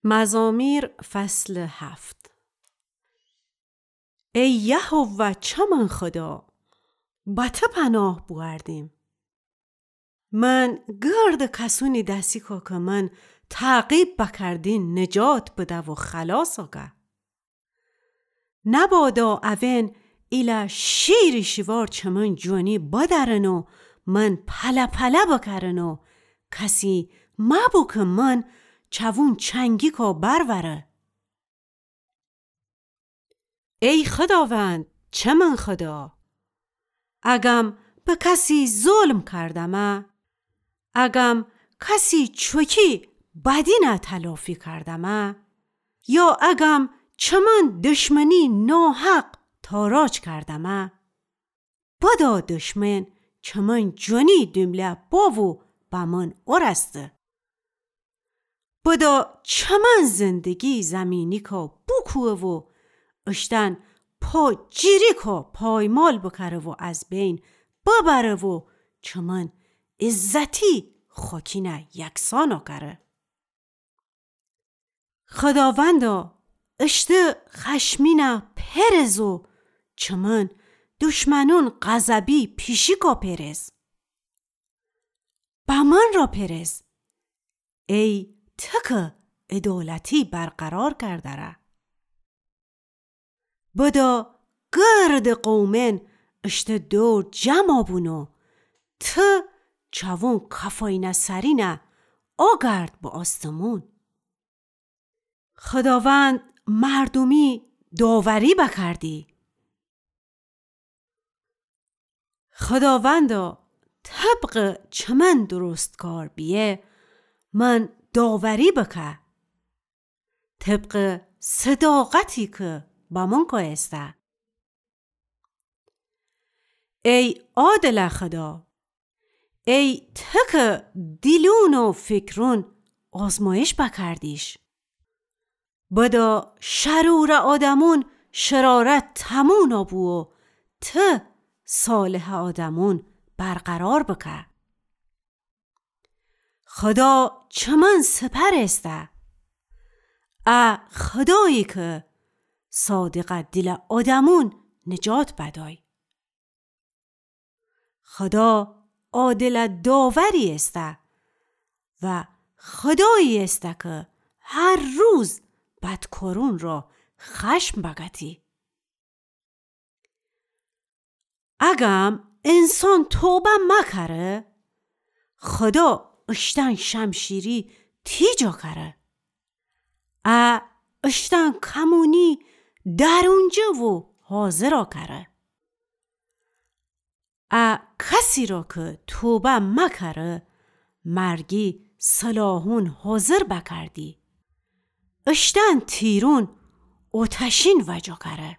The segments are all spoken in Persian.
مزامیر فصل 7. ای یهوه چمن خدا، به تو پناه بوردیم. من گرد کسونی دستی که من تعقیب بکردین نجات بده و خلاص آگه. نبادا اوین ایلا شیری شوار چمن جونی بدرن و من پله پله بکرن و کسی مبو که من چوون چنگی که بروره. ای خداوند چمن خدا، اگم به کسی ظلم کردمه، اگم کسی چوکی بدی تلافی کردمه، یا اگم چمن دشمنی ناحق تاراج کردمه، بدا دشمن چمن جونی دمله باو با من ارسته. بدا چمن زندگی زمینی که بکوه و اشتن پا جیری که پایمال بکره و از بین ببره و چمن عزتی خاکینه یکسانا کره. خداوندا اشته خشمینه پرز و چمن دشمنون غضبی پیشی که پرز. با من را پرز ای تک عدالتی برقرار کردره. بدا گرد قومن اشته دور جمع بونو ته چوون کفاینه سرینه آگرد با آستمون. خداوند مردمی داوری بکردی. خداوندا طبق چمن درست کار بیه من داوری بکه، طبق صداقتی که با من که استه. ای عادل خدا، ای تک دیلون و فکرون آزمایش بکردیش. بدا شرور آدمون شرارت تمون آبو و ته صالح آدمون برقرار بکه. خدا چمن سپر استه، خدایی که صادق دل آدمون نجات بدای. خدا عادل داوری استه و خدایی استه که هر روز بدکارون را خشم بگتی. اگم انسان توبه مکره، خدا اشتن شمشیری تیجا کره. اشتن کمونی درونجه و حاضر کره. کسی را که توبه مکره مرگی سلاحون حاضر بکردی. اشتن تیرون آتشین وجا کره.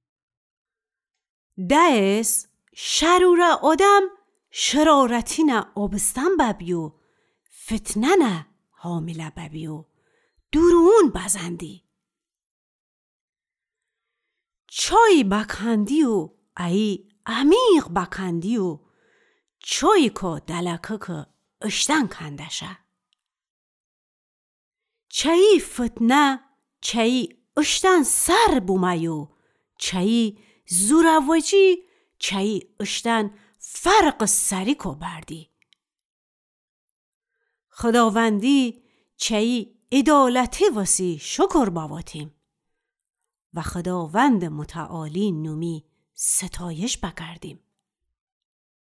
دایس شرور آدم شرارتی نه آبستن ببیو، فتنه نه حامله ببیو، درون بزندی. چای بکندی و ای عمیق بکندی و چای که دلکه که اشتن کندشه. چایی فتنه چایی اشتن سر بومیو، چایی زوروجی چایی اشتن فرق سری که بردی. خداوندی چایی عدالتی وسی شکر باواتیم و خداوند متعالی نومی ستایش بکردیم.